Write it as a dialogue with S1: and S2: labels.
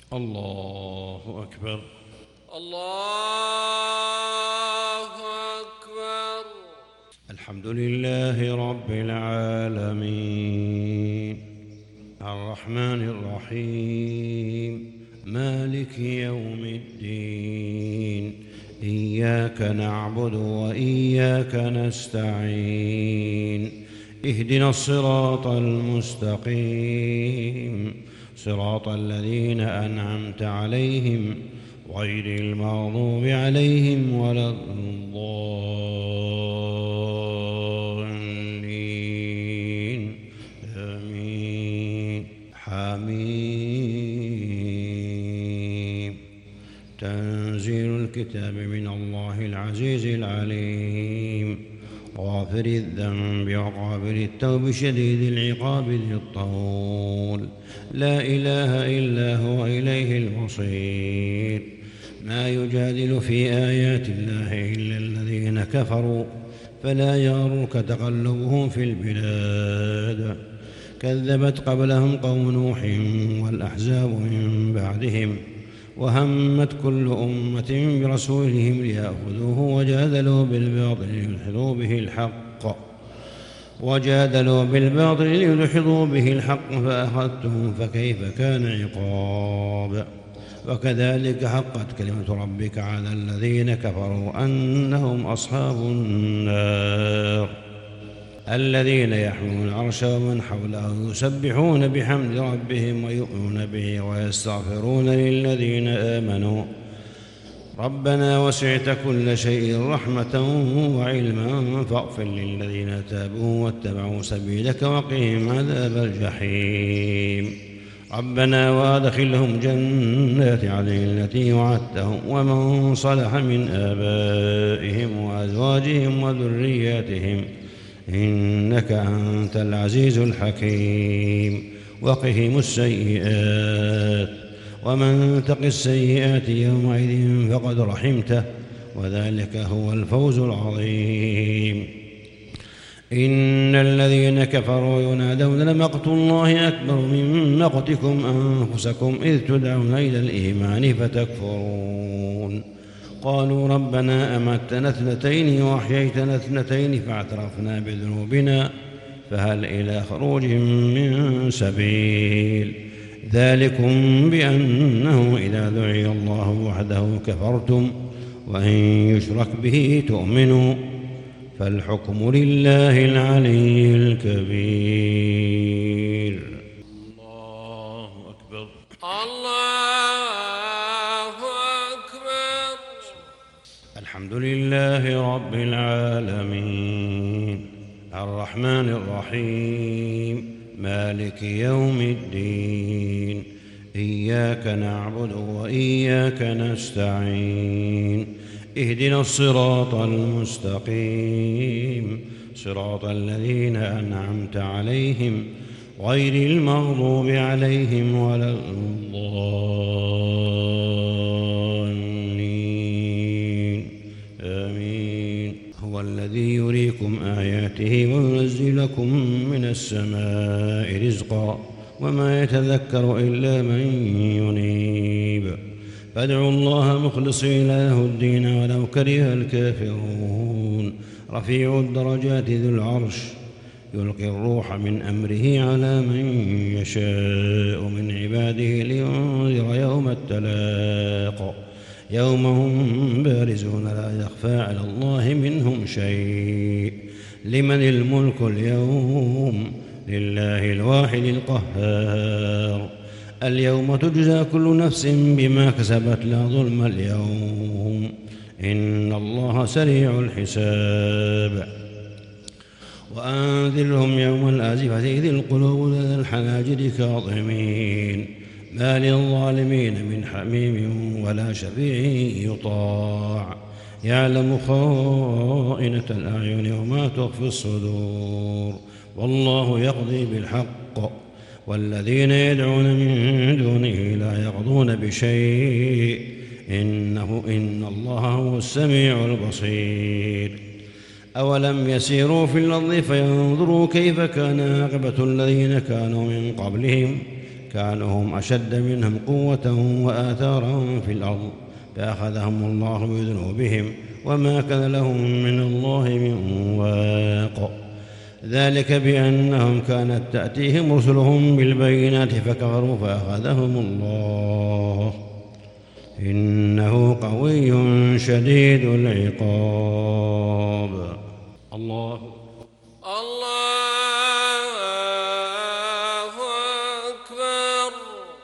S1: الله أكبر.
S2: الله أكبر.
S1: الحمد لله رب العالمين الرحمن الرحيم مالك يوم الدين إياك نعبد وإياك نستعين اهدنا الصراط المستقيم صراط الذين أنعمت عليهم غير المغضوب عليهم ولا الضالين آمين. حميم. تنزيل الكتاب من الله العزيز العليم غافر الذنب وقابل التوب شديد العقاب ذي الطول لا إله إلا هو إليه المصير. ما يجادل في آيات الله إلا الذين كفروا فلا يغرك تقلبهم في البلاد. كذبت قبلهم قوم نوح والأحزاب من بعدهم وهمت كل أمة برسولهم ليأخذوه وجادلوا بالباطل ليدحضوا به الحق فأخذتهم فكيف كان عقاب. وكذلك حقت كلمة ربك على الذين كفروا أنهم أصحاب النار. الذين يحملون العرش ومن حوله يسبحون بحمد ربهم ويؤمنون به ويستغفرون للذين آمنوا ربنا وسعت كل شيء رحمة وعلما فاغفر للذين تابوا واتبعوا سبيلك وقهم عذاب الجحيم. ربنا وادخلهم جنات عدن التي وعدتهم ومن صلح من آبائهم وأزواجهم وذرياتهم إنك أنت العزيز الحكيم. وقهم السيئات ومن تق السيئات يومئذ فقد رحمته وذلك هو الفوز العظيم. إن الذين كفروا ينادون لمقت الله أكبر من مقتكم أنفسكم إذ تدعون إلى الإيمان فتكفرون. قالوا ربنا أمتنا اثنتين وأحييتنا اثنتين فاعترفنا بذنوبنا فهل إلى خروج من سبيل. ذلكم بأنه إذا دعي الله وحده كفرتم وإن يشرك به تؤمنوا فالحكم لله العلي الكبير.
S2: الله أكبر. الله أكبر.
S1: الحمد لله رب العالمين الرحمن الرحيم مالك يوم الدين إياك نعبد وإياك نستعين اهدنا الصراط المستقيم صراط الذين أنعمت عليهم غير المغضوب عليهم ولا الضالين آمين. هو الذي يريكم آياته وينزل لكم من السماء رزقا وما يتذكر إلا من ينيب. فادعوا الله مخلصين له الدين ولو كره الكافرون. رفيع الدرجات ذو العرش يلقي الروح من أمره على من يشاء من عباده لينذر يوم التلاق يوم هم بارزون لا يخفى على الله منهم شيء. لمن الملك اليوم لله الواحد القهار. اليوم تجزى كل نفس بما كسبت لا ظلم اليوم إن الله سريع الحساب. وأنذرهم يوم الآزفة إذ القلوب لدى الحناجر كاظمين ما للظالمين من حميم ولا شفيع يطاع. يعلم خائنة الأعين وما تخفي الصدور والله يقضي بالحق والذين يدعون من دونه لا يقضون بشيء إن الله هو السميع البصير. أولم يسيروا في الأرض فينظروا كيف كان عاقبة الذين كانوا من قبلهم كانوا هم أشد منهم قوة وآثارا في الأرض فأخذهم الله بذنوبهم وما كان لهم من الله من واق. ذلك بأنهم كانت تأتيهم رسلهم بالبينات فكفروا فأخذهم الله إنه قوي شديد العقاب.